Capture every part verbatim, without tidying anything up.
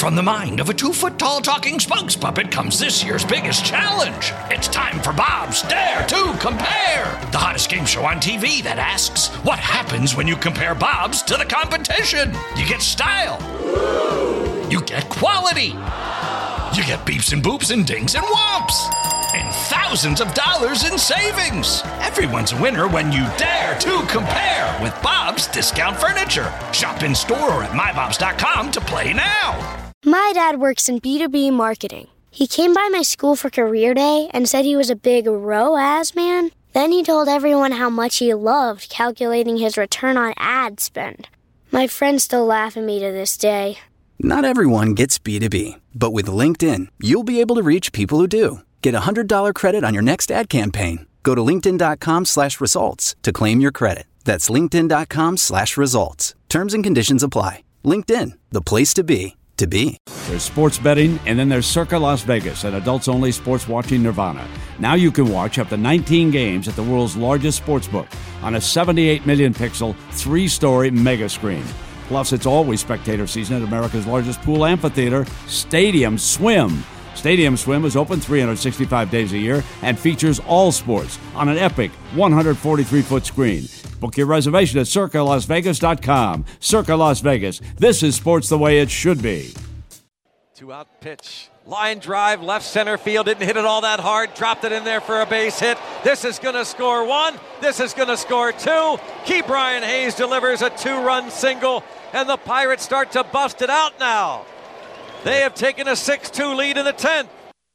From the mind of a two-foot-tall talking spokes puppet comes this year's biggest challenge. It's time for Bob's Dare to Compare, the hottest game show on T V that asks, what happens when you compare Bob's to the competition? You get style. You get quality. You get beeps and boops and dings and whomps. And thousands of dollars in savings. Everyone's a winner when you dare to compare with Bob's Discount Furniture. Shop in store or at my bobs dot com to play now. My dad works in B two B marketing. He came by my school for career day and said he was a big R O A S man. Then he told everyone how much he loved calculating his return on ad spend. My friends still laugh at me to this day. Not everyone gets B two B, but with LinkedIn, you'll be able to reach people who do. Get a one hundred dollars credit on your next ad campaign. Go to linkedin.com slash results to claim your credit. That's linkedin.com slash results. Terms and conditions apply. LinkedIn, the place to be, to be. There's sports betting, and then there's Circa Las Vegas, an adults-only sports watching nirvana. Now you can watch up to nineteen games at the world's largest sportsbook on a seventy-eight million pixel, three-story mega screen. Plus, it's always spectator season at America's largest pool amphitheater, Stadium Swim. Stadium Swim is open three hundred sixty-five days a year and features all sports on an epic one hundred forty-three foot screen. Book your reservation at circa las vegas dot com. Circa Las Vegas. This is sports the way it should be. Two-out pitch. Line drive, left center field. Didn't hit it all that hard. Dropped it in there for a base hit. This is going to score one. This is going to score two. Key Brian Hayes delivers a two-run single, and the Pirates start to bust it out now. They have taken a six two lead in the tenth.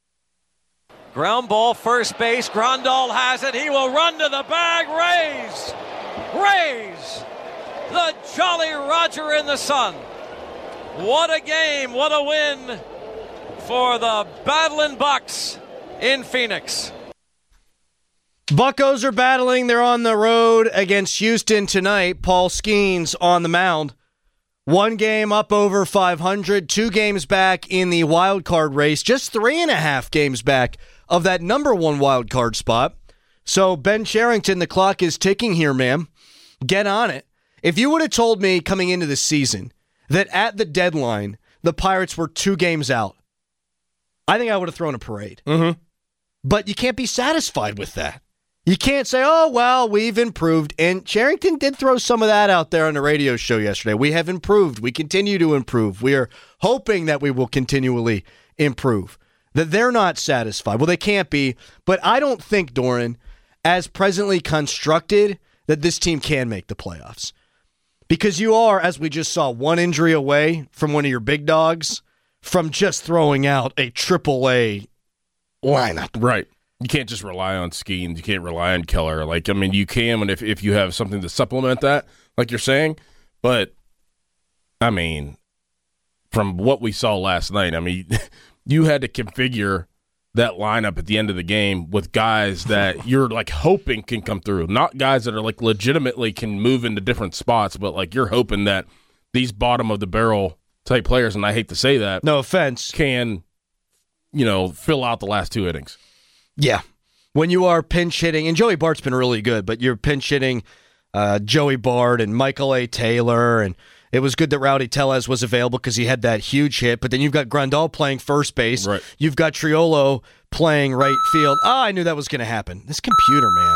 Ground ball, first base. Grandal has it. He will run to the bag. Rays! Rays! The Jolly Roger in the sun. What a game. What a win for the Battling Bucks in Phoenix. Buccos are battling. They're on the road against Houston tonight. Paul Skeens on the mound. One game up over five hundred, two games back in the wild card race, just three and a half games back of that number one wild card spot. So Ben Cherington, the clock is ticking here, ma'am. Get on it. If you would have told me coming into the season that at the deadline the Pirates were two games out, I think I would have thrown a parade. Mm-hmm. But you can't be satisfied with that. You can't say, oh, well, we've improved. And Cherington did throw some of that out there on the radio show yesterday. We have improved. We continue to improve. We are hoping that we will continually improve. That they're not satisfied. Well, they can't be. But I don't think, Doran, as presently constructed, that this team can make the playoffs. Because you are, as we just saw, one injury away from one of your big dogs from just throwing out a triple A lineup. Right. You can't just rely on Skeens. You can't rely on Keller. Like, I mean, you can and if, if you have something to supplement that, like you're saying. But, I mean, from what we saw last night, I mean, you had to configure that lineup at the end of the game with guys that you're, like, hoping can come through. Not guys that are, like, legitimately can move into different spots, but, like, you're hoping that these bottom-of-the-barrel type players, and I hate to say that. No offense. Can, you know, fill out the last two innings. Yeah. When you are pinch hitting, and Joey Bart's been really good, but you're pinch hitting uh, Joey Bart and Michael A. Taylor, and it was good that Rowdy Tellez was available because he had that huge hit, but then you've got Grandal playing first base. Right. You've got Triolo playing right field. Oh, I knew that was going to happen. This computer, man.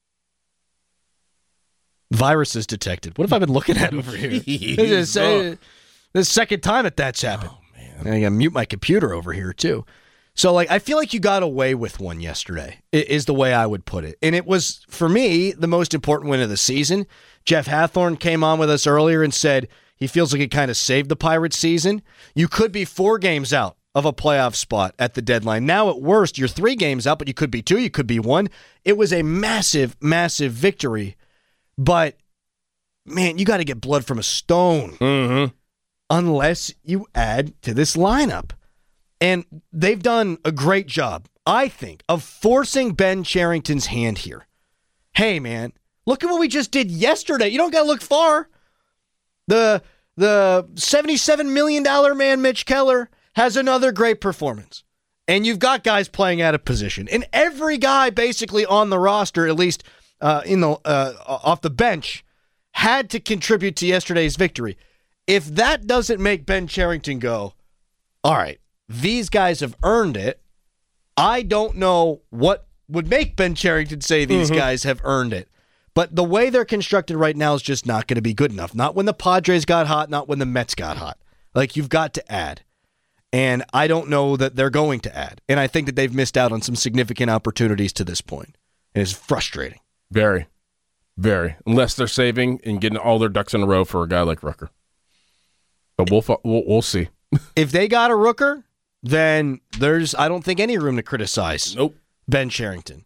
Virus is detected. What have I been looking at over here? This is uh, the second time that that's happened. Oh, man. And I got to mute my computer over here, too. So, like, I feel like you got away with one yesterday, is the way I would put it. And it was, for me, the most important win of the season. Jeff Hathorn came on with us earlier and said he feels like it kind of saved the Pirates season. You could be four games out of a playoff spot at the deadline. Now, at worst, you're three games out, but you could be two, you could be one. It was a massive, massive victory. But, man, you got to get blood from a stone. Mm-hmm. Unless you add to this lineup. And they've done a great job, I think, of forcing Ben Cherington's hand here. Hey, man, look at what we just did yesterday. You don't got to look far. The the seventy-seven million dollars man, Mitch Keller, has another great performance. And you've got guys playing out of position. And every guy basically on the roster, at least uh, in the uh, off the bench, had to contribute to yesterday's victory. If that doesn't make Ben Cherington go, all right, these guys have earned it. I don't know what would make Ben Cherington say these mm-hmm. guys have earned it. But the way they're constructed right now is just not going to be good enough. Not when the Padres got hot, not when the Mets got hot. Like, you've got to add. And I don't know that they're going to add. And I think that they've missed out on some significant opportunities to this point. And it's frustrating. Very. Very. Unless they're saving and getting all their ducks in a row for a guy like Rooker. But we'll we'll, we'll see. If they got a Rooker, then there's, I don't think, any room to criticize nope. Ben Cherington.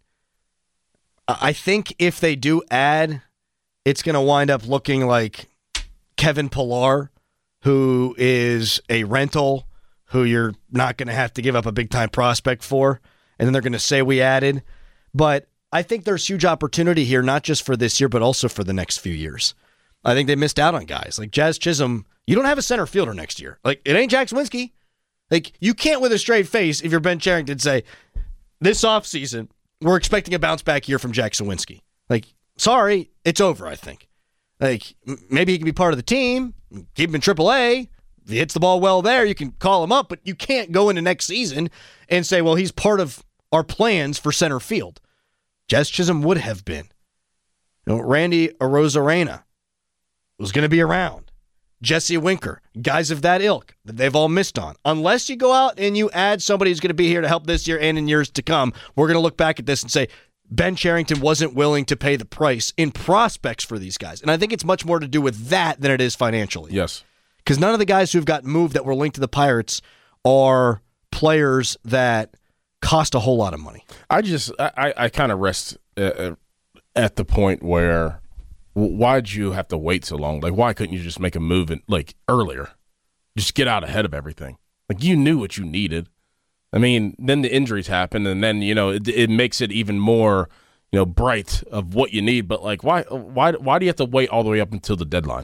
I think if they do add, it's going to wind up looking like Kevin Pillar, who is a rental, who you're not going to have to give up a big-time prospect for, and then they're going to say we added. But I think there's huge opportunity here, not just for this year, but also for the next few years. I think they missed out on guys. Like Jazz Chisholm, you don't have a center fielder next year. Like, it ain't Jack Swinsky. Like, you can't with a straight face, if you're Ben Cherington, say, this offseason, we're expecting a bounce back year from Jack Sawinski. Like, sorry, it's over, I think. Like, m- maybe he can be part of the team, keep him in triple A. If he hits the ball well there, you can call him up, but you can't go into next season and say, well, he's part of our plans for center field. Jazz Chisholm would have been. You know, Randy Arozarena was going to be around. Jesse Winker, guys of that ilk that they've all missed on. Unless you go out and you add somebody who's going to be here to help this year and in years to come, we're going to look back at this and say, Ben Cherington wasn't willing to pay the price in prospects for these guys. And I think it's much more to do with that than it is financially. Yes. Because none of the guys who've got moved that were linked to the Pirates are players that cost a whole lot of money. I just, I, I kind of rest uh, at the point where, why'd you have to wait so long? Like, why couldn't you just make a move in, like, earlier? Just get out ahead of everything. Like, you knew what you needed. I mean, then the injuries happen, and then, you know, it, it makes it even more, you know, bright of what you need. But, like, why why, why do you have to wait all the way up until the deadline?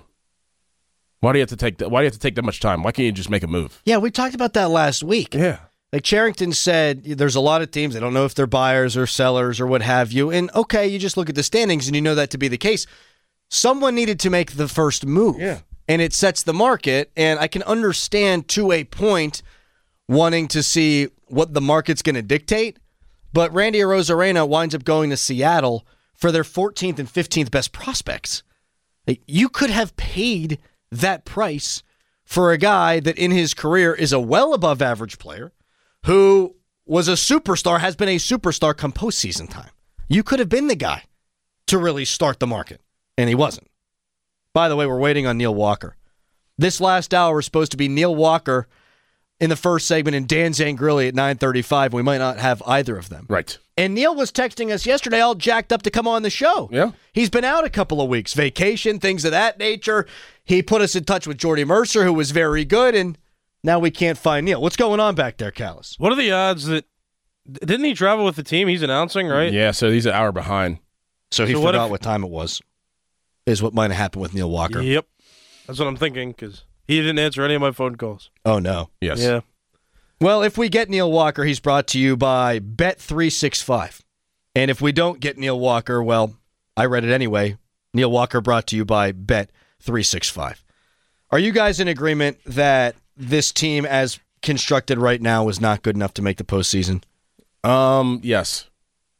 Why do you have to take that, why do you have to take that much time? Why can't you just make a move? Yeah, we talked about that last week. Yeah. Like Cherington said, there's a lot of teams, they don't know if they're buyers or sellers or what have you. And, okay, you just look at the standings and you know that to be the case. Someone needed to make the first move, yeah. and it sets the market, and I can understand to a point wanting to see what the market's going to dictate, but Randy Arozarena winds up going to Seattle for their fourteenth and fifteenth best prospects. Like, you could have paid that price for a guy that in his career is a well above average player who was a superstar, has been a superstar come postseason time. You could have been the guy to really start the market. And he wasn't. By the way, we're waiting on Neil Walker. This last hour is supposed to be Neil Walker in the first segment and Dan Zangrilli at nine thirty-five. We might not have either of them. Right. And Neil was texting us yesterday all jacked up to come on the show. Yeah. He's been out a couple of weeks. Vacation, things of that nature. He put us in touch with Jordy Mercer, who was very good, and now we can't find Neil. What's going on back there, Callis? What are the odds that... Didn't he travel with the team? He's announcing, right? Yeah, so he's an hour behind. So he So what forgot if- what time it was. Is what might have happened with Neil Walker. Yep. That's what I'm thinking, because he didn't answer any of my phone calls. Oh, no. Yes. Yeah. Well, if we get Neil Walker, he's brought to you by Bet three sixty-five. And if we don't get Neil Walker, well, I read it anyway. Neil Walker brought to you by Bet three sixty-five. Are you guys in agreement that this team, as constructed right now, is not good enough to make the postseason? Um, yes.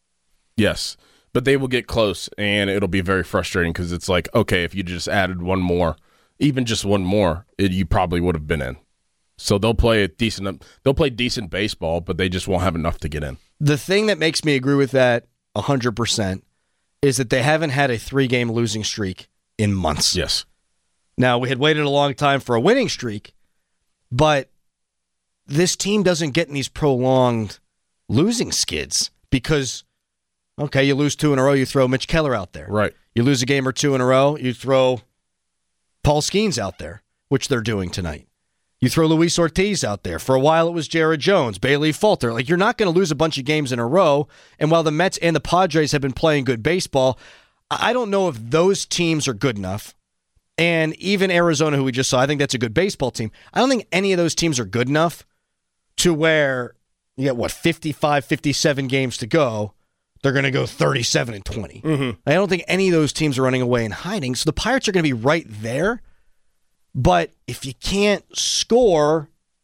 Yes. But they will get close, and it'll be very frustrating because it's like, okay, if you just added one more, even just one more, it, you probably would have been in. So they'll play a decent, they'll play decent baseball, but they just won't have enough to get in. The thing that makes me agree with that one hundred percent is that they haven't had a three-game losing streak in months. Yes. Now, we had waited a long time for a winning streak, but this team doesn't get in these prolonged losing skids because, okay, you lose two in a row, you throw Mitch Keller out there. Right. You lose a game or two in a row, you throw Paul Skeens out there, which they're doing tonight. You throw Luis Ortiz out there. For a while, it was Jared Jones, Bailey Falter. Like, you're not going to lose a bunch of games in a row. And while the Mets and the Padres have been playing good baseball, I don't know if those teams are good enough. And even Arizona, who we just saw, I think that's a good baseball team. I don't think any of those teams are good enough to where you get, what, fifty-five, fifty-seven games to go. They're going to go thirty-seven and twenty. Mm-hmm. I don't think any of those teams are running away and hiding. So the Pirates are going to be right there. But if you can't score,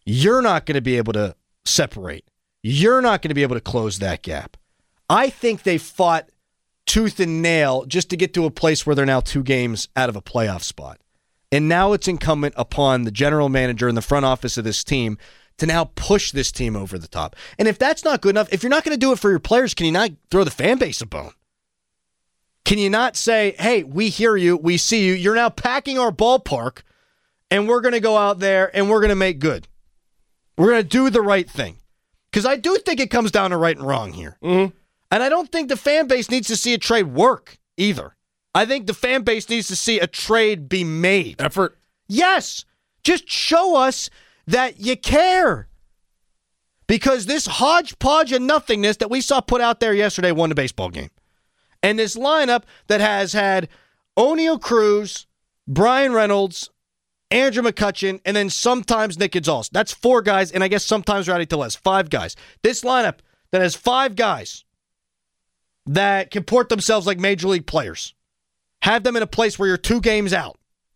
You're not going to be able to separate. You're not going to be able to close that gap. I think they fought tooth and nail just to get to a place where they're now two games out of a playoff spot. And now it's incumbent upon the general manager and the front office of this team to now push this team over the top. And if that's not good enough, if you're not going to do it for your players, can you not throw the fan base a bone? Can you not say, hey, we hear you, we see you, you're now packing our ballpark, and we're going to go out there and we're going to make good. We're going to do the right thing. Because I do think it comes down to right and wrong here. Mm-hmm. And I don't think the fan base needs to see a trade work either. I think the fan base needs to see a trade be made. Effort. Yes. Just show us that you care. Because this hodgepodge of nothingness that we saw put out there yesterday won the baseball game. And this lineup that has had O'Neal Cruz, Brian Reynolds, Andrew McCutchen, and then sometimes Nick Gonzalez. That's four guys, and I guess sometimes Rowdy Tellez. Five guys. This lineup that has five guys that comport themselves like major league players. Have them in a place where you're two games out.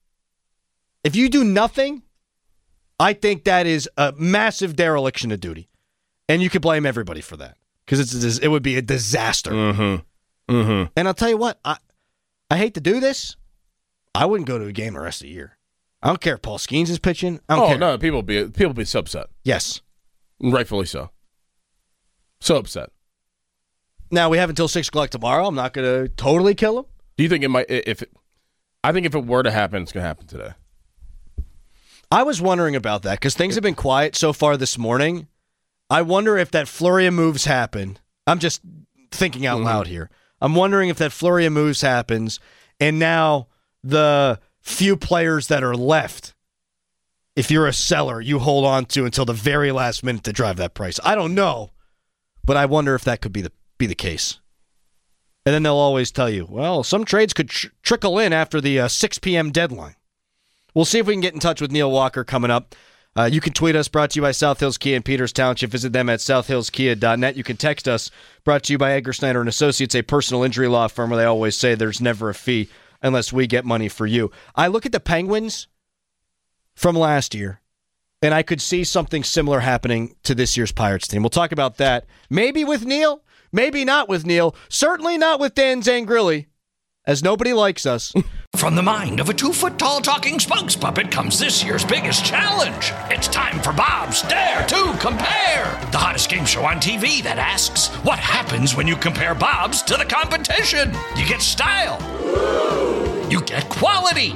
If you do nothing, I think that is a massive dereliction of duty. And you could blame everybody for that. Because it's it would be a disaster. Mm-hmm. Mm-hmm. And I'll tell you what, I I hate to do this. I wouldn't go to a game the rest of the year. I don't care if Paul Skeens is pitching. I don't oh, care. no, people be people be so upset. Yes. Rightfully so. So upset. Now, we have until six o'clock tomorrow. I'm not going to totally kill him. Do you think it might, if it, I think if it were to happen, it's going to happen today. I was wondering about that because things have been quiet so far this morning. I wonder if that flurry of moves happen. I'm just thinking out mm-hmm. loud here. I'm wondering if that flurry of moves happens and now the few players that are left, if you're a seller, you hold on to until the very last minute to drive that price. I don't know, but I wonder if that could be the be the case. And then they'll always tell you, well, some trades could tr- trickle in after the uh, six p.m. deadline. We'll see if we can get in touch with Neil Walker coming up. Uh, you can tweet us, brought to you by South Hills Kia in Peters Township. Visit them at south hills kia dot net. You can text us, brought to you by Edgar Snyder and Associates, a personal injury law firm where they always say there's never a fee unless we get money for you. I look at the Penguins from last year, and I could see something similar happening to this year's Pirates team. We'll talk about that. Maybe with Neil, maybe not with Neil. Certainly not with Dan Zangrilli, as nobody likes us. From the mind of a two-foot-tall talking spokes puppet comes this year's biggest challenge. It's time for Bob's Dare to Compare, the hottest game show on T V that asks, what happens when you compare Bob's to the competition? You get style. You get quality.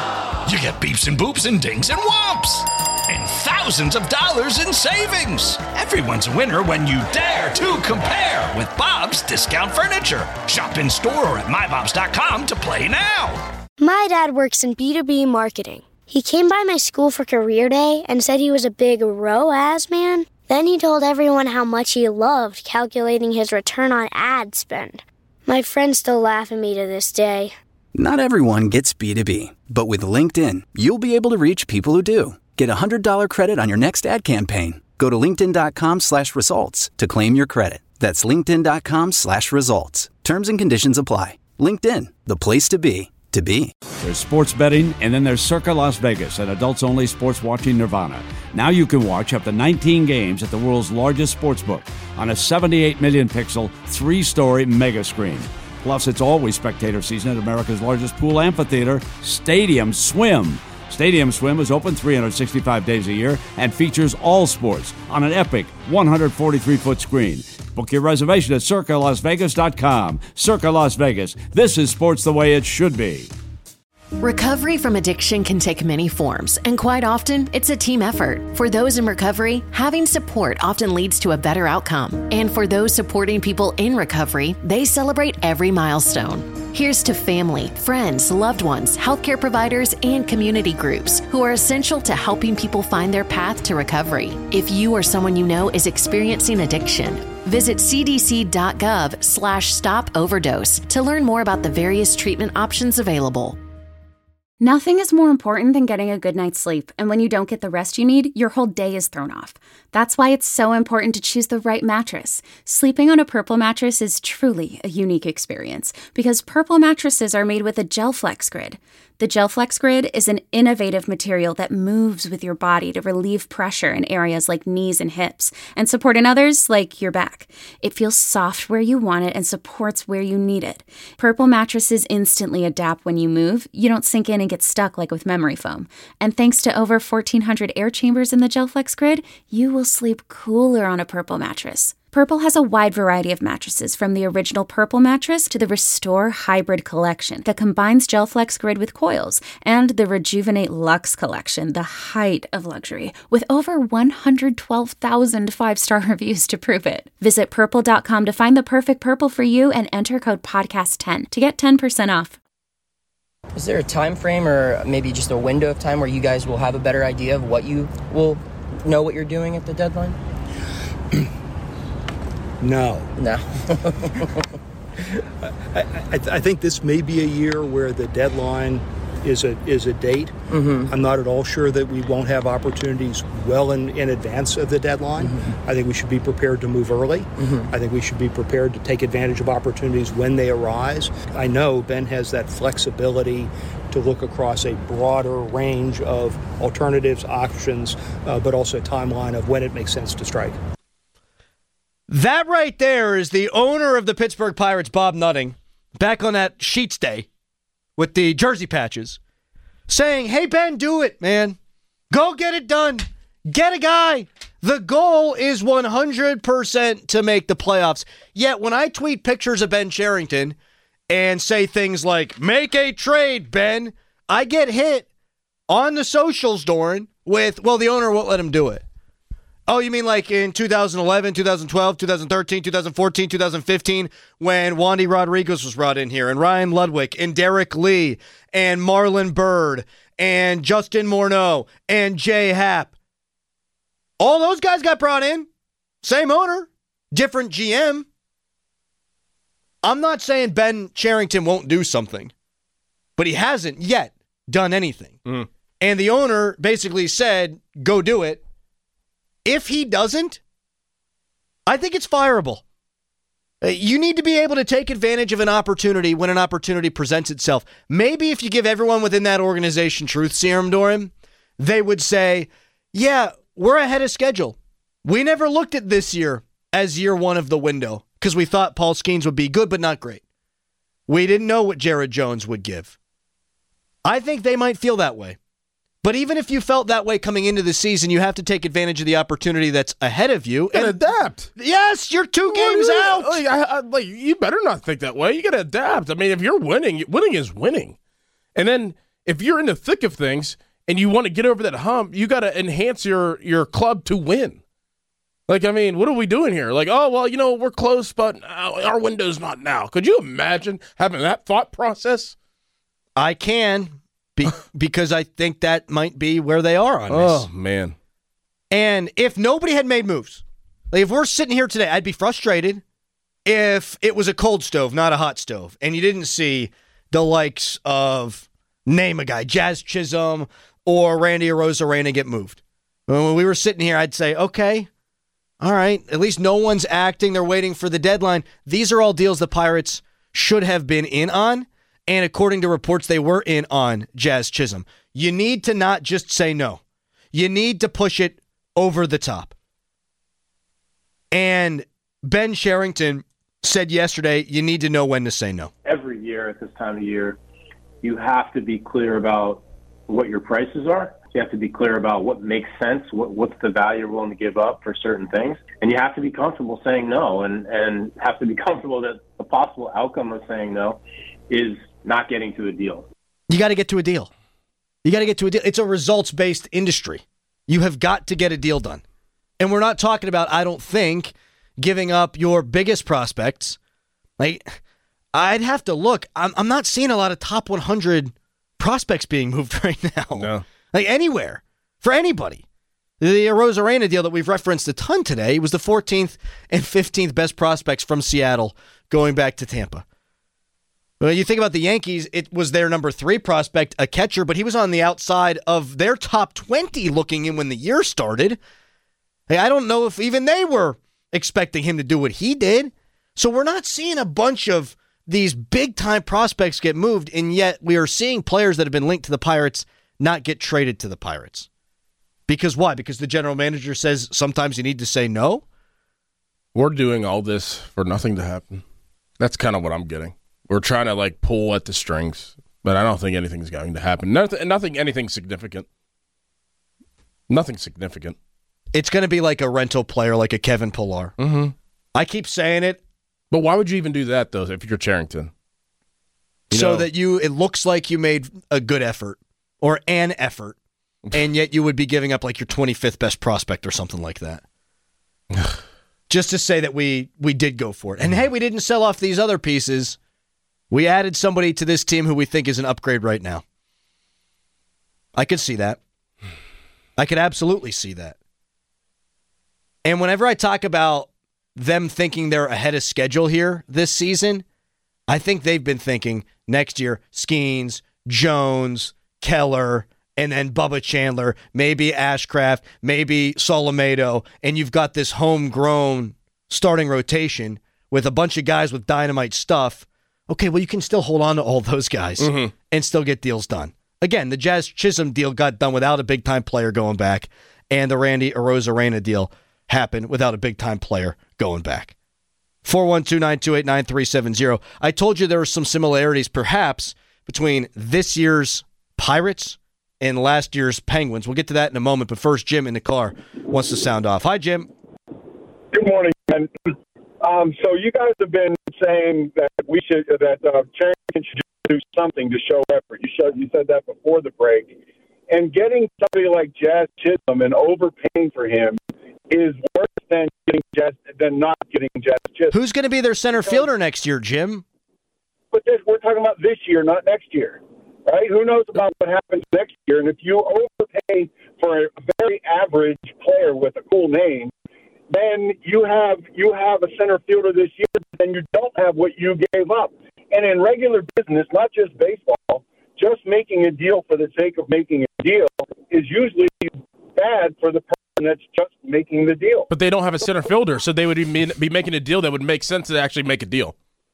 You get beeps and boops and dings and whomps. And thousands of dollars in savings. Everyone's a winner when you dare to compare with Bob's Discount Furniture. Shop in store or at my bobs dot com to play now. My dad works in B two B marketing. He came by my school for career day and said he was a big R O A S man. Then he told everyone how much he loved calculating his return on ad spend. My friends still laugh at me to this day. Not everyone gets B two B, but with LinkedIn, you'll be able to reach people who do. Get a one hundred dollars credit on your next ad campaign. Go to linkedin.com slash results to claim your credit. That's linkedin.com slash results. Terms and conditions apply. LinkedIn, the place to be, to be. There's sports betting, and then there's Circa Las Vegas, an adults-only sports watching nirvana. Now you can watch up to nineteen games at the world's largest sportsbook on a seventy-eight million pixel, three-story mega screen. Plus, it's always spectator season at America's largest pool amphitheater, Stadium Swim. Stadium Swim is open three hundred sixty-five days a year and features all sports on an epic one hundred forty-three foot screen. Book your reservation at circa las vegas dot com. Circa Las Vegas. This is sports the way it should be. Recovery from addiction can take many forms, and quite often, it's a team effort. For those in recovery, having support often leads to a better outcome. And for those supporting people in recovery, they celebrate every milestone. Here's to family, friends, loved ones, healthcare providers, and community groups who are essential to helping people find their path to recovery. If you or someone you know is experiencing addiction, visit cdc.gov slash stop overdose to learn more about the various treatment options available. Nothing is more important than getting a good night's sleep, and when you don't get the rest you need, your whole day is thrown off. That's why it's so important to choose the right mattress. Sleeping on a Purple mattress is truly a unique experience, because Purple mattresses are made with a gel flex grid. The GelFlex Grid is an innovative material that moves with your body to relieve pressure in areas like knees and hips and support in others like your back. It feels soft where you want it and supports where you need it. Purple mattresses instantly adapt when you move. You don't sink in and get stuck like with memory foam. And thanks to over fourteen hundred air chambers in the GelFlex Grid, you will sleep cooler on a Purple mattress. Purple has a wide variety of mattresses, from the original Purple mattress to the Restore Hybrid collection that combines GelFlex Grid with coils, and the Rejuvenate Luxe collection, the height of luxury, with over one hundred twelve thousand five-star reviews to prove it. Visit purple dot com to find the perfect Purple for you and enter code podcast ten to get ten percent off. Is there a time frame or maybe just a window of time where you guys will have a better idea of what you will know what you're doing at the deadline? No. No. I, I, I think this may be a year where the deadline is a is a date. Mm-hmm. I'm not at all sure that we won't have opportunities well in, in advance of the deadline. Mm-hmm. I think we should be prepared to move early. Mm-hmm. I think we should be prepared to take advantage of opportunities when they arise. I know Ben has that flexibility to look across a broader range of alternatives, options, uh, but also a timeline of when it makes sense to strike. That right there is the owner of the Pittsburgh Pirates, Bob Nutting, back on that Sheets Day with the jersey patches, saying, hey, Ben, do it, man. Go get it done. Get a guy. The goal is one hundred percent to make the playoffs. Yet when I tweet pictures of Ben Cherington and say things like, make a trade, Ben, I get hit on the socials, Doran, with, well, the owner won't let him do it. Oh, you mean like in two thousand eleven, two thousand twelve, two thousand thirteen, two thousand fourteen, two thousand fifteen, when Wandy Rodriguez was brought in here, and Ryan Ludwig, and Derek Lee, and Marlon Byrd, and Justin Morneau, and Jay Happ. All those guys got brought in. Same owner, different G M. I'm not saying Ben Cherington won't do something, but he hasn't yet done anything. Mm. And the owner basically said, go do it. If he doesn't, I think it's fireable. You need to be able to take advantage of an opportunity when an opportunity presents itself. Maybe if you give everyone within that organization truth serum, Doran, they would say, yeah, we're ahead of schedule. We never looked at this year as year one of the window because we thought Paul Skeens would be good but not great. We didn't know what Jared Jones would give. I think they might feel that way. But even if you felt that way coming into the season, you have to take advantage of the opportunity that's ahead of you. And, and adapt. Yes, you're two games out. Like, I, I, like, you better not think that way. You got to adapt. I mean, if you're winning, winning is winning. And then if you're in the thick of things and you want to get over that hump, you got to enhance your, your club to win. Like, I mean, what are we doing here? Like, oh, well, you know, we're close, but our window's not now. Could you imagine having that thought process? I can. Be- because I think that might be where they are on this. Oh, man. And if nobody had made moves, like if we're sitting here today, I'd be frustrated if it was a cold stove, not a hot stove, and you didn't see the likes of, name a guy, Jazz Chisholm or Randy Arozarena get moved. When we were sitting here, I'd say, okay, all right, at least no one's acting. They're waiting for the deadline. These are all deals the Pirates should have been in on. And according to reports, they were in on Jazz Chisholm. You need to not just say no. You need to push it over the top. And Ben Cherington said yesterday, you need to know when to say no. Every year at this time of year, you have to be clear about what your prices are. You have to be clear about what makes sense, what, what's the value you're willing to give up for certain things. And you have to be comfortable saying no, and, and have to be comfortable that the possible outcome of saying no is not getting to a deal. You got to get to a deal. You got to get to a deal. It's a results-based industry. You have got to get a deal done. And we're not talking about, I don't think, giving up your biggest prospects. Like, I'd have to look. I'm, I'm not seeing a lot of top one hundred prospects being moved right now. No. Like, anywhere. For anybody. The Arozarena deal that we've referenced a ton today was the fourteenth and fifteenth best prospects from Seattle going back to Tampa. Well, you think about the Yankees, it was their number three prospect, a catcher, but he was on the outside of their top twenty looking in when the year started. Hey, I don't know if even they were expecting him to do what he did. So we're not seeing a bunch of these big-time prospects get moved, and yet we are seeing players that have been linked to the Pirates not get traded to the Pirates. Because why? Because the general manager says sometimes you need to say no? We're doing all this for nothing to happen. That's kind of what I'm getting. We're trying to, like, pull at the strings, but I don't think anything's going to happen. Nothing, nothing anything significant. Nothing significant. It's going to be like a rental player, like a Kevin Pillar. Mm-hmm. I keep saying it. But why would you even do that, though, if you're Cherington? You so know? that you it looks like you made a good effort or an effort, and yet you would be giving up like your twenty-fifth best prospect or something like that. Just to say that we we did go for it. And hey, we didn't sell off these other pieces. We added somebody to this team who we think is an upgrade right now. I could see that. I could absolutely see that. And whenever I talk about them thinking they're ahead of schedule here this season, I think they've been thinking next year, Skeens, Jones, Keller, and then Bubba Chandler, maybe Ashcraft, maybe Solomedo, and you've got this homegrown starting rotation with a bunch of guys with dynamite stuff. Okay, well, you can still hold on to all those guys mm-hmm. and still get deals done. Again, the Jazz Chisholm deal got done without a big-time player going back, and the Randy Arozarena deal happened without a big-time player going back. four one two, nine two eight, nine three seven zero. I told you there were some similarities, perhaps, between this year's Pirates and last year's Penguins. We'll get to that in a moment, but first, Jim in the car wants to sound off. Hi, Jim. Good morning, man. Um, so you guys have been saying that we should that uh, Cherington should do something to show effort. You showed, you said that before the break. And getting somebody like Jazz Chisholm and overpaying for him is worse than getting Jazz than not getting Jazz Chisholm. Who's going to be their center fielder next year, Jim? But this, we're talking about this year, not next year, right? Who knows about what happens next year? And if you overpay for a very average player with a cool name, then you have you have a center fielder this year, and you don't have what you gave up. And in regular business, not just baseball, just making a deal for the sake of making a deal is usually bad for the person that's just making the deal. But they don't have a center fielder, so they would be, be making a deal that would make sense to actually make a deal.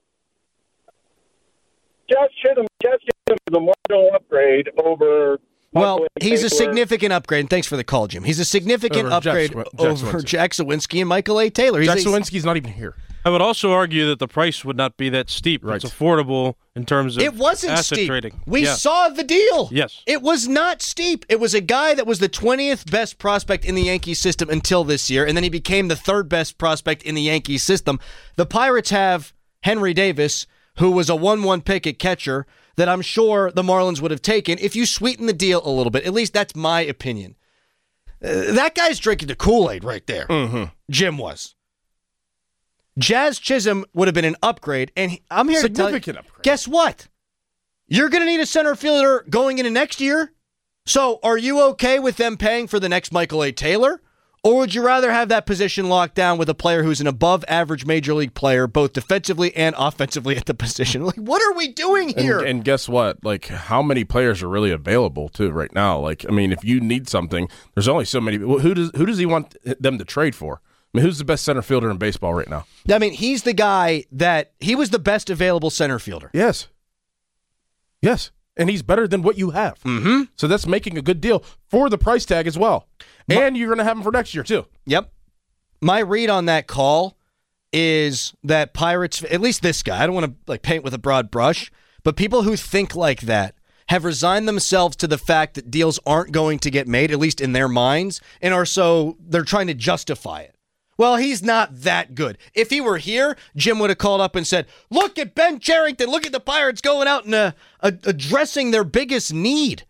Jazz Chisholm, Jazz Chisholm is a marginal upgrade over. Well, he's a significant upgrade, and thanks for the call, Jim. He's a significant over upgrade Jack, over Jack Suwinski and Michael A. Taylor. He's Jack a, Suwinski's not even here. I would also argue that the price would not be that steep. Right. It's affordable in terms of it wasn't asset steep. trading. We yeah. saw the deal. Yes. It was not steep. It was a guy that was the twentieth best prospect in the Yankees system until this year, and then he became the third best prospect in the Yankees system. The Pirates have Henry Davis, who was a one one pick at catcher, that I'm sure the Marlins would have taken if you sweeten the deal a little bit. At least that's my opinion. Uh, that guy's drinking the Kool-Aid right there. Mm-hmm. Jim was. Jazz Chisholm would have been an upgrade, and he, I'm here to tell you, Significant upgrade. guess what? You're going to need a center fielder going into next year. So are you okay with them paying for the next Michael A. Taylor? Or would you rather have that position locked down with a player who's an above-average major league player, both defensively and offensively at the position? Like, what are we doing here? And, and guess what? Like, how many players are really available, too, right now? Like, I mean, if you need something, there's only so many. Who does who does he want them to trade for? I mean, who's the best center fielder in baseball right now? I mean, he's the guy that he was the best available center fielder. Yes. Yes. And he's better than what you have. Mm-hmm. So that's making a good deal for the price tag as well. My, and you're going to have him for next year, too. Yep. My read on that call is that Pirates, at least this guy, I don't want to like paint with a broad brush, but people who think like that have resigned themselves to the fact that deals aren't going to get made, at least in their minds, and are so they're trying to justify it. Well, he's not that good. If he were here, Jim would have called up and said, look at Ben Cherington. Look at the Pirates going out and uh, uh, addressing their biggest need.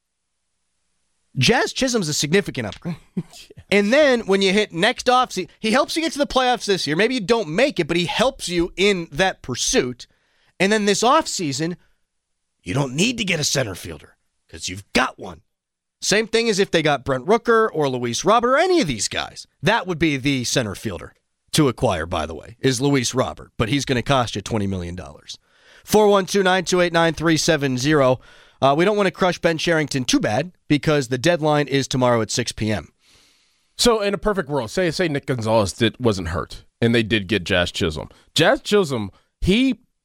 Jazz Chisholm's a significant upgrade. Yes. And then when you hit next offseason, he helps you get to the playoffs this year. Maybe you don't make it, but he helps you in that pursuit. And then this offseason, you don't need to get a center fielder because you've got one. Same thing as if they got Brent Rooker or Luis Robert or any of these guys. That would be the center fielder to acquire, by the way, is Luis Robert. But he's going to cost you twenty million dollars. four one two, nine two eight, nine three seven zero. Uh, we don't want to crush Ben Cherington too bad because the deadline is tomorrow at six p.m. So in a perfect world, say say Nick Gonzalez did, wasn't hurt, and they did get Jazz Chisholm. Jazz Chisholm, he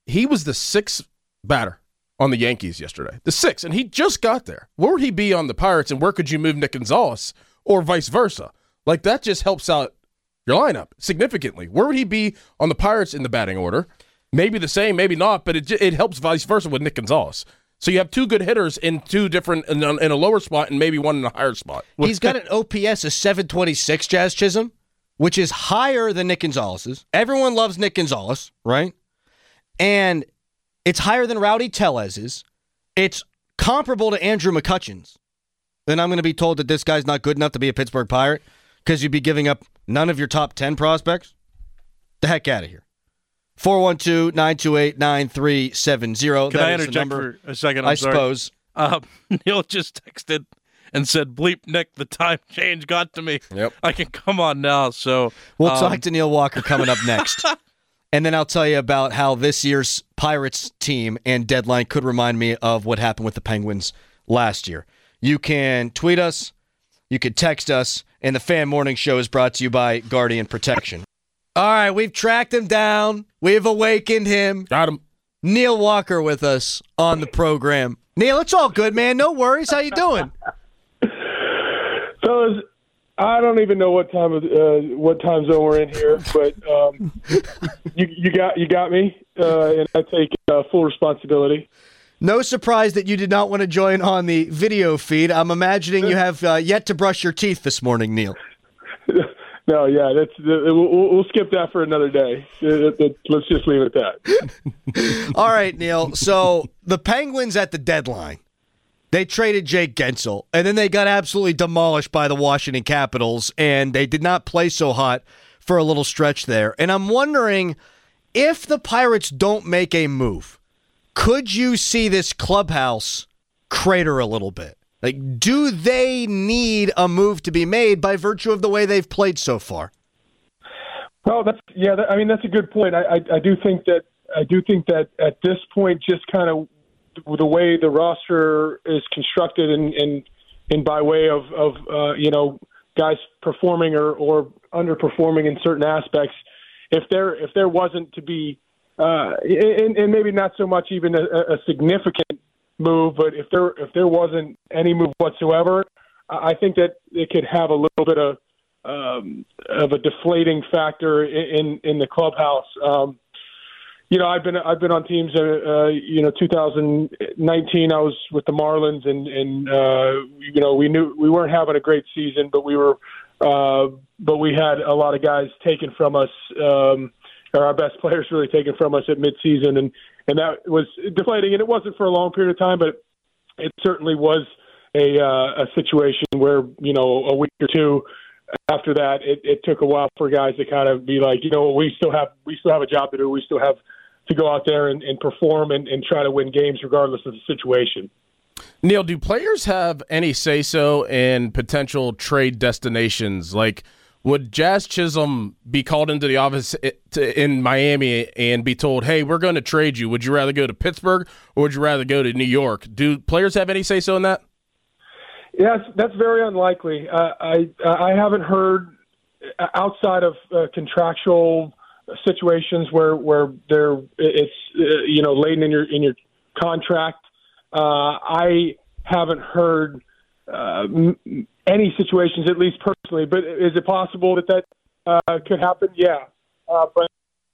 he was the sixth batter on the Yankees yesterday. The sixth, and he just got there. Where would he be on the Pirates, and where could you move Nick Gonzalez, or vice versa? Like, that just helps out your lineup significantly. Where would he be on the Pirates in the batting order? Maybe the same, maybe not, but it it helps vice versa with Nick Gonzalez. So you have two good hitters in two different in a, in a lower spot and maybe one in a higher spot. He's got an O P S of seven twenty-six, Jazz Chisholm, which is higher than Nick Gonzalez's. Everyone loves Nick Gonzalez, right? And it's higher than Rowdy Tellez's. It's comparable to Andrew McCutcheon's. Then I'm going to be told that this guy's not good enough to be a Pittsburgh Pirate because you'd be giving up none of your top ten prospects? The heck out of here. four one two, nine two eight, nine three seven zero. Can that I is interject the number, for a second? I'm I sorry. suppose. Uh, Neil just texted and said, bleep, Nick, the time change got to me. Yep. I can come on now. So We'll um, talk to Neil Walker coming up next. And then I'll tell you about how this year's Pirates team and deadline could remind me of what happened with the Penguins last year. You can tweet us, you can text us, and the Fan Morning Show is brought to you by Guardian Protection. All right, we've tracked him down. We've awakened him. Got him. Neil Walker with us on the program. Neil, it's all good, man. No worries. How you doing? Fellas, I don't even know what time of uh, what time zone we're in here, but um, you, you got you got me, uh, and I take uh, full responsibility. No surprise that you did not want to join on the video feed. I'm imagining you have uh, yet to brush your teeth this morning, Neil. No, yeah, that's uh, we'll, we'll skip that for another day. Uh, let's just leave it at that. All right, Neil. So the Penguins at the deadline, they traded Jake Gensel, and then they got absolutely demolished by the Washington Capitals, and they did not play so hot for a little stretch there. And I'm wondering, if the Pirates don't make a move, could you see this clubhouse crater a little bit? Like, do they need a move to be made by virtue of the way they've played so far? Well, that's yeah. That, I mean, that's a good point. I, I, I do think that I do think that at this point, just kind of the way the roster is constructed, and and, and by way of of uh, you know guys performing or, or underperforming in certain aspects, if there if there wasn't to be, uh, and, and maybe not so much even a, a significant move, but if there if there wasn't any move whatsoever, I think that it could have a little bit of um, of a deflating factor in in the clubhouse. Um, you know, I've been I've been on teams. Uh, uh, you know, two thousand nineteen, I was with the Marlins, and and uh, you know we knew we weren't having a great season, but we were, uh, but we had a lot of guys taken from us. Um, or our best players really taken from us at midseason, and, and that was deflating. And it wasn't for a long period of time, but it certainly was a uh, a situation where, you know, a week or two after that, it, it took a while for guys to kind of be like, you know, we still have we still have a job to do. We still have to go out there and, and perform and, and try to win games regardless of the situation. Neil, do players have any say-so in potential trade destinations? Like, would Jazz Chisholm be called into the office in Miami and be told, hey, we're going to trade you? Would you rather go to Pittsburgh or would you rather go to New York? Do players have any say-so in that? Yes, that's very unlikely. Uh, I I haven't heard outside of uh, contractual situations where where there it's uh, you know laden in your in your contract. Uh, I haven't heard uh, m- any situations, at least personally. But is it possible that that uh, could happen? Yeah, uh, but.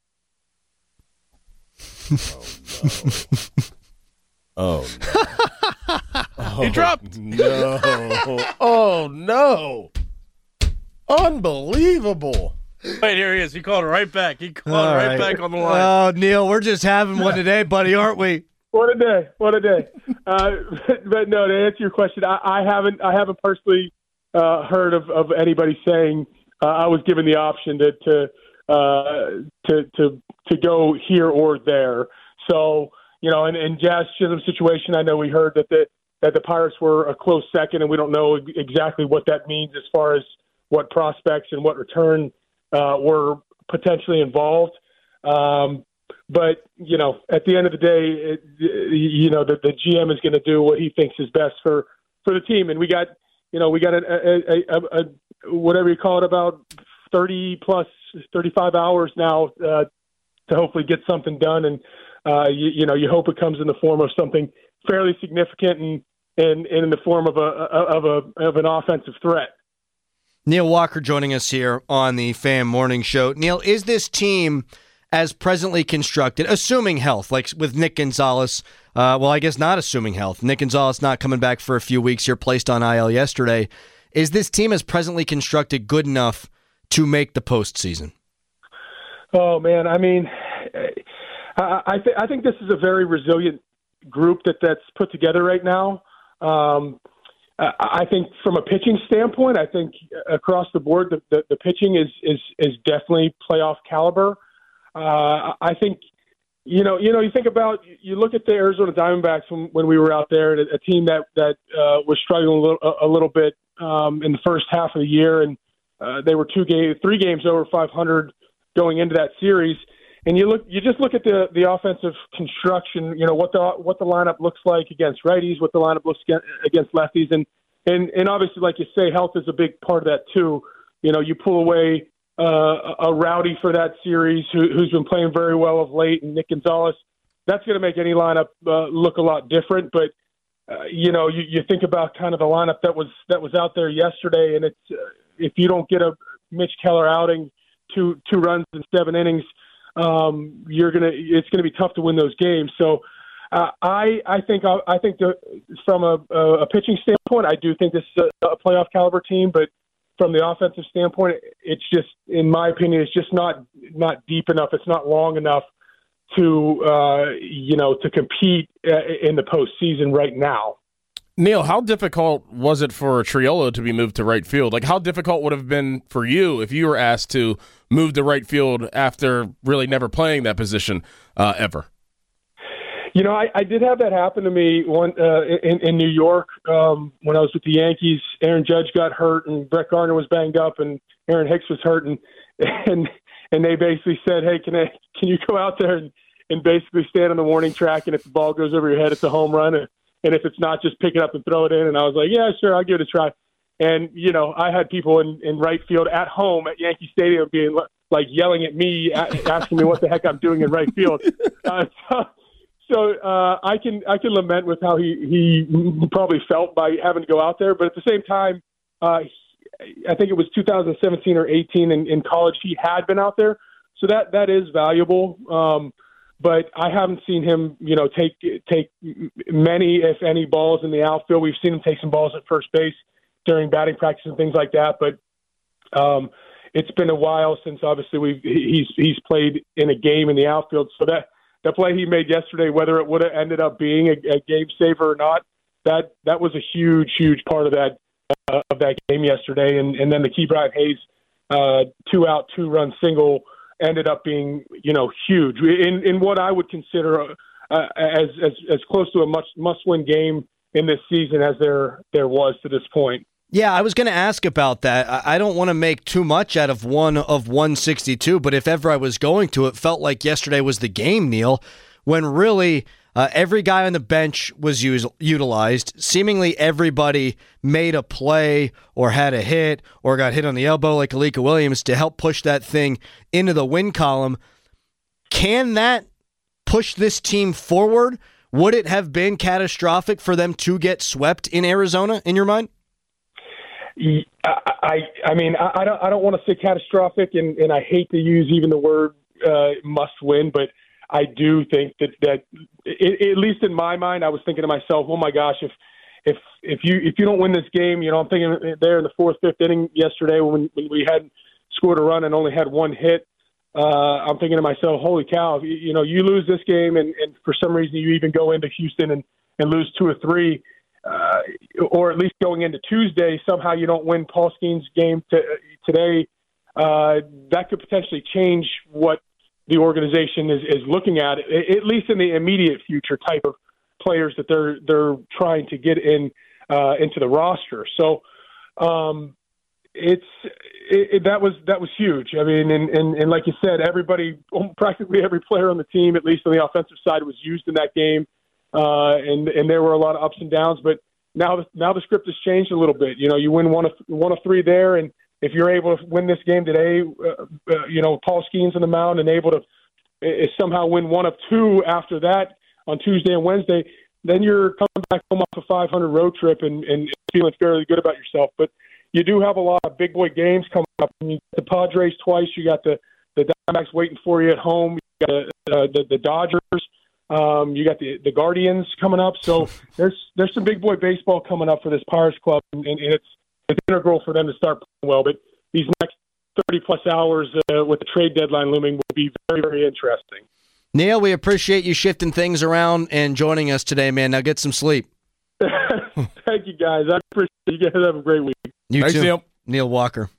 Oh, no. Oh, he dropped. No. Oh, no. Unbelievable. Wait, here he is. He called right back. He called All right, right back on the line. Oh, Neil, we're just having one today, buddy, aren't we? What a day! What a day! Uh, but, but no, to answer your question, I, I haven't. I haven't personally uh, heard of, of anybody saying uh, I was given the option to to, uh, to to to go here or there. So you know, in, in Jazz Chisholm's situation, I know we heard that the that the Pirates were a close second, and we don't know exactly what that means as far as what prospects and what return uh, were potentially involved. Um, But, you know, at the end of the day, it, you know, the, the G M is going to do what he thinks is best for, for the team. And we got, you know, we got a, a, a, a whatever you call it, about thirty plus, thirty-five hours now uh, to hopefully get something done. And uh, you, you know, you hope it comes in the form of something fairly significant and, and, and in the form of a of a of an offensive threat. Neil Walker joining us here on the Fan Morning Show. Neil, is this team as presently constructed, assuming health, like with Nick Gonzalez, uh, well, I guess not assuming health, Nick Gonzalez not coming back for a few weeks here, placed on I L yesterday, is this team as presently constructed good enough to make the postseason? Oh, man, I mean, I, I, th- I think this is a very resilient group that, that's put together right now. Um, I think from a pitching standpoint, I think across the board, the, the, the pitching is, is, is definitely playoff caliber. Uh, I think, you know, you know, you think about, you look at the Arizona Diamondbacks when, when we were out there, a, a team that, that uh, was struggling a little, a, a little bit um, in the first half of the year. And uh, they were two games, three games over five hundred going into that series. And you look, you just look at the, the offensive construction, you know, what the, what the lineup looks like against righties, what the lineup looks against lefties. And, and, and obviously, like you say, health is a big part of that too. You know, you pull away uh, a Rowdy for that series who, who's been playing very well of late, and Nick Gonzalez, that's going to make any lineup uh, look a lot different. But, uh, you know, you, you think about kind of the lineup that was, that was out there yesterday. And it's, uh, if you don't get a Mitch Keller outing, two, two runs in seven innings, Um, you're gonna. It's gonna be tough to win those games. So, uh, I I think I think the, from a, a pitching standpoint, I do think this is a, a playoff caliber team. But from the offensive standpoint, it's just, in my opinion, it's just not not deep enough. It's not long enough to uh, you know to compete in the postseason right now. Neil, how difficult was it for Triolo to be moved to right field? Like, how difficult would it have been for you if you were asked to move to right field after really never playing that position uh, ever? You know, I, I did have that happen to me one uh, in, in New York um, when I was with the Yankees. Aaron Judge got hurt, and Brett Gardner was banged up, and Aaron Hicks was hurt, and and, and they basically said, "Hey, can I can you go out there and, and basically stand on the warning track, and if the ball goes over your head, it's a home run." And, And if it's not, just pick it up and throw it in. And I was like, yeah, sure, I'll give it a try. And, you know, I had people in, in right field at home at Yankee Stadium being like yelling at me, asking me what the heck I'm doing in right field. Uh, so so uh, I can I can lament with how he, he probably felt by having to go out there. But at the same time, uh, I think it was two thousand seventeen or eighteen in, in college, he had been out there. So that that is valuable. Um But I haven't seen him, you know, take take many, if any, balls in the outfield. We've seen him take some balls at first base during batting practice and things like that. But um, it's been a while since, obviously, we've he's he's played in a game in the outfield. So that the play he made yesterday, whether it would have ended up being a, a game saver or not, that that was a huge, huge part of that uh, of that game yesterday. And and then the Ke'Bryan Hayes uh, two out, two run single ended up being, you know, huge in, in what I would consider uh, as, as as close to a much must-win game in this season as there there was to this point. Yeah, I was going to ask about that. I don't want to make too much out of one of one sixty-two, but if ever I was going to, it felt like yesterday was the game, Neil, when really uh, every guy on the bench was us- utilized. Seemingly everybody made a play or had a hit or got hit on the elbow like Alika Williams to help push that thing into the win column. Can that push this team forward? Would it have been catastrophic for them to get swept in Arizona, in your mind? I, I mean, I don't, I don't want to say catastrophic, and, and I hate to use even the word uh, must win, but I do think that that it, at least in my mind, I was thinking to myself, oh my gosh, if if if you if you don't win this game, you know, I'm thinking there in the fourth, fifth inning yesterday when, when we had scored a run and only had one hit. Uh, I'm thinking to myself, holy cow, if you, you know, you lose this game and, and for some reason you even go into Houston and, and lose two or three. Uh, or at least going into Tuesday, somehow you don't win Paul Skeens' game to, today, uh, that could potentially change what the organization is, is looking at, at least in the immediate future type of players that they're they're trying to get in uh, into the roster. So um, it's it, it, that was that was huge. I mean, and, and, and like you said, everybody, practically every player on the team, at least on the offensive side, was used in that game. Uh, and, and there were a lot of ups and downs, but now, the, now the script has changed a little bit. You know, you win one of, one of three there. And if you're able to win this game today, uh, uh, you know, Paul Skeens on the mound and able to is somehow win one of two after that on Tuesday and Wednesday, then you're coming back home off a five hundred road trip and, and feeling fairly good about yourself. But you do have a lot of big boy games coming up. You got the Padres twice. You got the, the Diamondbacks waiting for you at home. You got uh, the, the Dodgers. Um, you got the, the Guardians coming up. So there's there's some big boy baseball coming up for this Pirates club, and, and it's, it's integral for them to start playing well. But these next thirty-plus hours uh, with the trade deadline looming will be very, very interesting. Neil, we appreciate you shifting things around and joining us today, man. Now get some sleep. Thank you, guys. I appreciate it. You guys have a great week. You Thanks, too. Neil. Neil Walker.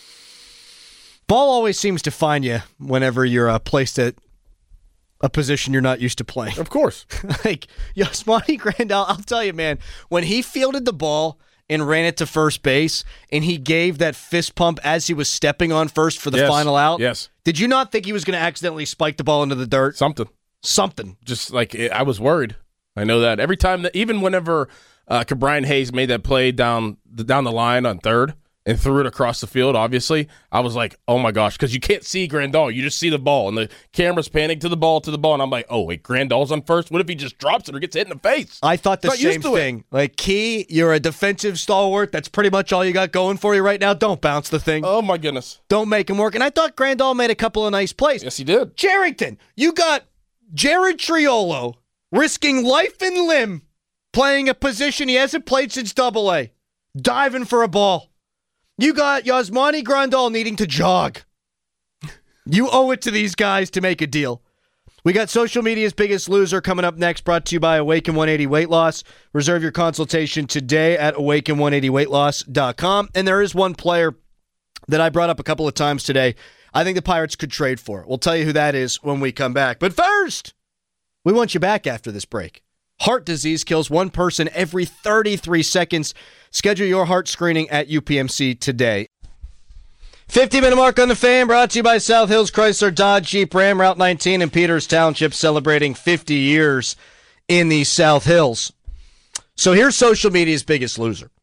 Ball always seems to find you whenever you're uh, placed at a position you're not used to playing. Of course. Like, Yasmani Grandal, I'll tell you, man, when he fielded the ball and ran it to first base, and he gave that fist pump as he was stepping on first for the Yes. final out. Yes. Did you not think he was going to accidentally spike the ball into the dirt? Something. Something. Just like, it, I was worried. I know that. Every time, that, even whenever uh, Brian Hayes made that play down the, down the line on third and threw it across the field, obviously, I was like, oh my gosh, because you can't see Grandal. You just see the ball, and the camera's panning to the ball, to the ball, and I'm like, oh, wait, Grandal's on first? What if he just drops it or gets hit in the face? I thought the Not same used to it. thing. Like, Key, you're a defensive stalwart. That's pretty much all you got going for you right now. Don't bounce the thing. Oh, my goodness. Don't make him work. And I thought Grandal made a couple of nice plays. Yes, he did. Charrington, you got Jared Triolo risking life and limb playing a position he hasn't played since double A, diving for a ball. You got Yasmani Grandal needing to jog. You owe it to these guys to make a deal. We got social media's biggest loser coming up next, brought to you by Awaken one eighty Weight Loss. Reserve your consultation today at awaken one eighty weight loss dot com. And there is one player that I brought up a couple of times today I think the Pirates could trade for. We'll tell you who that is when we come back. But first, we want you back after this break. Heart disease kills one person every thirty-three seconds. Schedule your heart screening at U P M C today. fifty-minute mark on the Fan, brought to you by South Hills Chrysler Dodge Jeep Ram, Route nineteen in Peters Township, celebrating fifty years in the South Hills. So here's social media's biggest loser.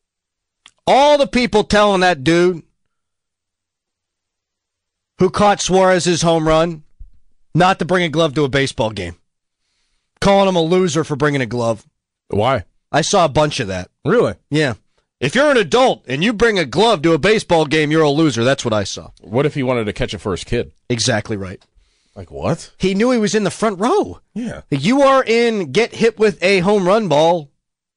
All the people telling that dude who caught Suarez's home run not to bring a glove to a baseball game. Calling him a loser for bringing a glove. Why? I saw a bunch of that. Really? Yeah. If you're an adult and you bring a glove to a baseball game, you're a loser. That's what I saw. What if he wanted to catch it for his kid? Exactly right. Like what? He knew he was in the front row. Yeah. You are in get hit with a home run ball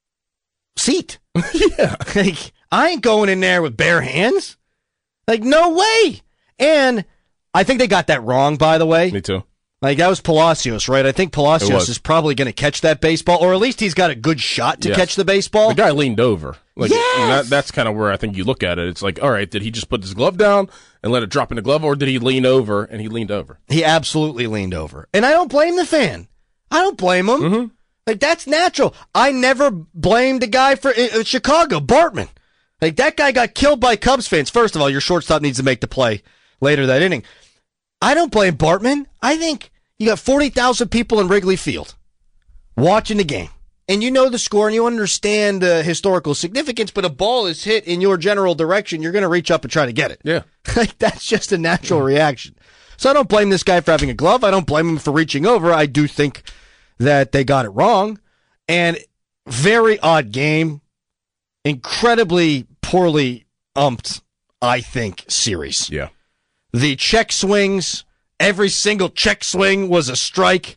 seat. Yeah. Like, I ain't going in there with bare hands. Like, no way. And I think they got that wrong, by the way. Me too. Like, that was Palacios, right? I think It Palacios was. is probably going to catch that baseball, or at least he's got a good shot to Yes. catch the baseball. The guy leaned over. Like, Yes! and that, that's kind of where I think you look at it. It's like, all right, did he just put his glove down and let it drop in the glove, or did he lean over and he leaned over? He absolutely leaned over. And I don't blame the fan. I don't blame him. Mm-hmm. Like, that's natural. I never blamed the guy for uh, Chicago, Bartman. Like, that guy got killed by Cubs fans. First of all, your shortstop needs to make the play later that inning. I don't blame Bartman. I think you got forty thousand people in Wrigley Field watching the game. And you know the score and you understand the historical significance, but a ball is hit in your general direction, you're going to reach up and try to get it. Yeah. Like, that's just a natural reaction. So I don't blame this guy for having a glove. I don't blame him for reaching over. I do think that they got it wrong. And very odd game. Incredibly poorly umped, I think, series. Yeah. The check swings, every single check swing was a strike.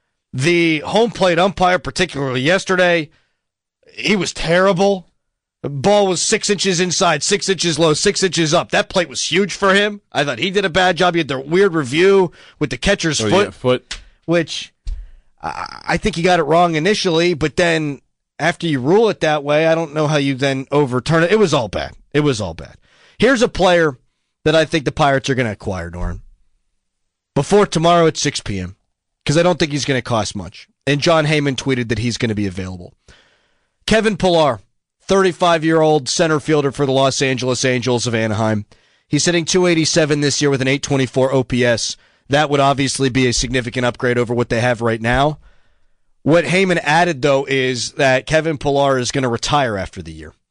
The home plate umpire, particularly yesterday, he was terrible. The ball was six inches inside, six inches low, six inches up. That plate was huge for him. I thought he did a bad job. He had the weird review with the catcher's Oh, foot, yeah, foot. which I I think he got it wrong initially, but then after you rule it that way, I don't know how you then overturn it. It was all bad. It was all bad. Here's a player that I think the Pirates are going to acquire, Norm, before tomorrow at six p.m., because I don't think he's going to cost much. And John Heyman tweeted that he's going to be available. Kevin Pillar, thirty-five-year-old center fielder for the Los Angeles Angels of Anaheim. He's hitting two eighty-seven this year with an eight twenty-four O P S. That would obviously be a significant upgrade over what they have right now. What Heyman added, though, is that Kevin Pillar is going to retire after the year.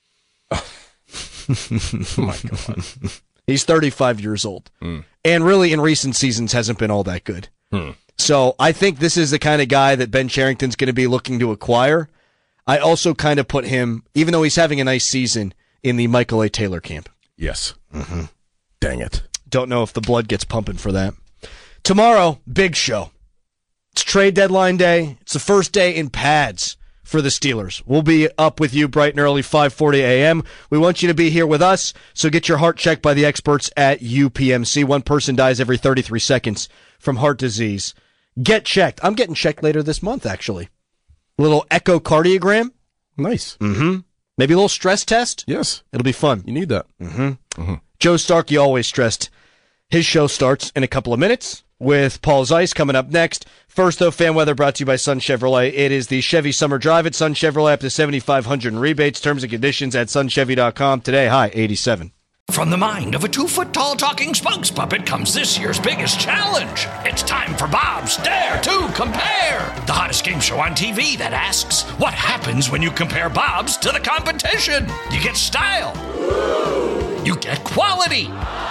Oh, my God. He's thirty-five years old. Mm. And really, in recent seasons, hasn't been all that good. Hmm. So I think this is the kind of guy that Ben Cherington's going to be looking to acquire. I also kind of put him, even though he's having a nice season, in the Michael A. Taylor camp. Yes. Mm-hmm. Dang it. Don't know if the blood gets pumping for that. Tomorrow, big show. It's trade deadline day. It's the first day in pads for the Steelers. We'll be up with you bright and early, five forty a.m. We want you to be here with us, so get your heart checked by the experts at U P M C. One person dies every thirty-three seconds from heart disease. Get checked. I'm getting checked later this month, actually. A little echocardiogram. Nice. Mm-hmm. Maybe a little stress test. Yes. It'll be fun. You need that. Mm-hmm. Mm-hmm. Joe Starkey always stressed. His show starts in a couple of minutes with Paul Zeiss coming up next. First, though, fan weather brought to you by Sun Chevrolet. It is the Chevy Summer Drive at Sun Chevrolet, up to seventy-five hundred dollars in rebates. Terms and conditions at sun chevy dot com. Today, high eighty-seven. From the mind of a two-foot-tall talking spokes puppet comes this year's biggest challenge. It's time for Bob's Dare to Compare, the hottest game show on T V that asks, what happens when you compare Bob's to the competition? You get style. You get quality.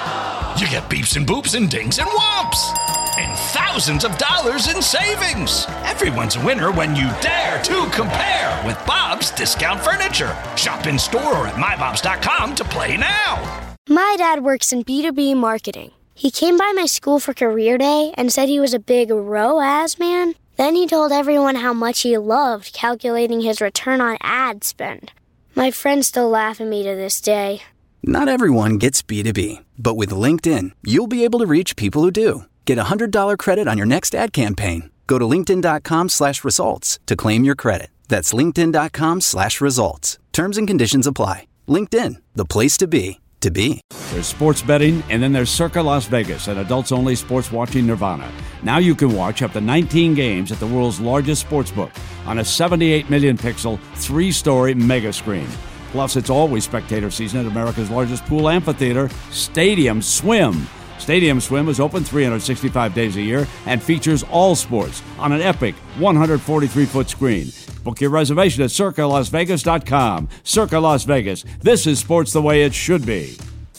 You get beeps and boops and dings and whomps. And thousands of dollars in savings. Everyone's a winner when you dare to compare with Bob's Discount Furniture. Shop in store or at my bobs dot com to play now. My dad works in B two B marketing. He came by my school for career day and said he was a big R O A S man. Then he told everyone how much he loved calculating his return on ad spend. My friends still laugh at me to this day. Not everyone gets B two B, but with LinkedIn, you'll be able to reach people who do. Get a one hundred dollars credit on your next ad campaign. Go to linkedin.com slash results to claim your credit. That's linkedin.com slash results. Terms and conditions apply. LinkedIn, the place to be, to be. There's sports betting, and then there's Circa Las Vegas, an adults-only sports watching nirvana. Now you can watch up to nineteen games at the world's largest sportsbook on a seventy-eight million pixel, three-story mega screen. Plus, it's always spectator season at America's largest pool amphitheater, Stadium Swim. Stadium Swim is open three hundred sixty-five days a year and features all sports on an epic one hundred forty-three foot screen. Book your reservation at circa las vegas dot com. Circa Las Vegas. This is sports the way it should be.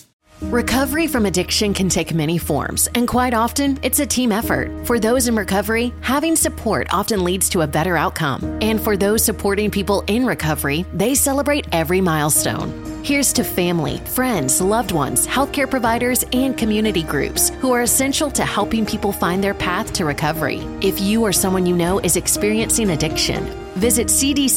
Recovery from addiction can take many forms, and quite often, it's a team effort. For those in recovery, having support often leads to a better outcome. And for those supporting people in recovery, they celebrate every milestone. Here's to family, friends, loved ones, healthcare providers, and community groups who are essential to helping people find their path to recovery. If you or someone you know is experiencing addiction, visit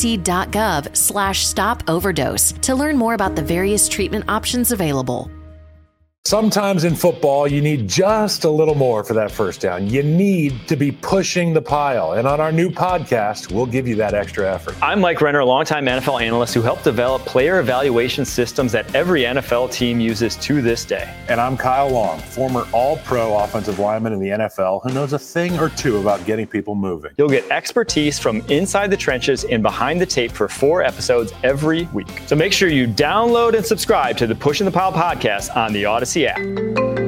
cdc.gov slash stop overdose to learn more about the various treatment options available. Sometimes in football, you need just a little more for that first down. You need to be pushing the pile. And on our new podcast, we'll give you that extra effort. I'm Mike Renner, a longtime N F L analyst who helped develop player evaluation systems that every N F L team uses to this day. And I'm Kyle Long, former all-pro offensive lineman in the N F L who knows a thing or two about getting people moving. You'll get expertise from inside the trenches and behind the tape for four episodes every week. So make sure you download and subscribe to the Pushing the Pile podcast on the Odyssey app.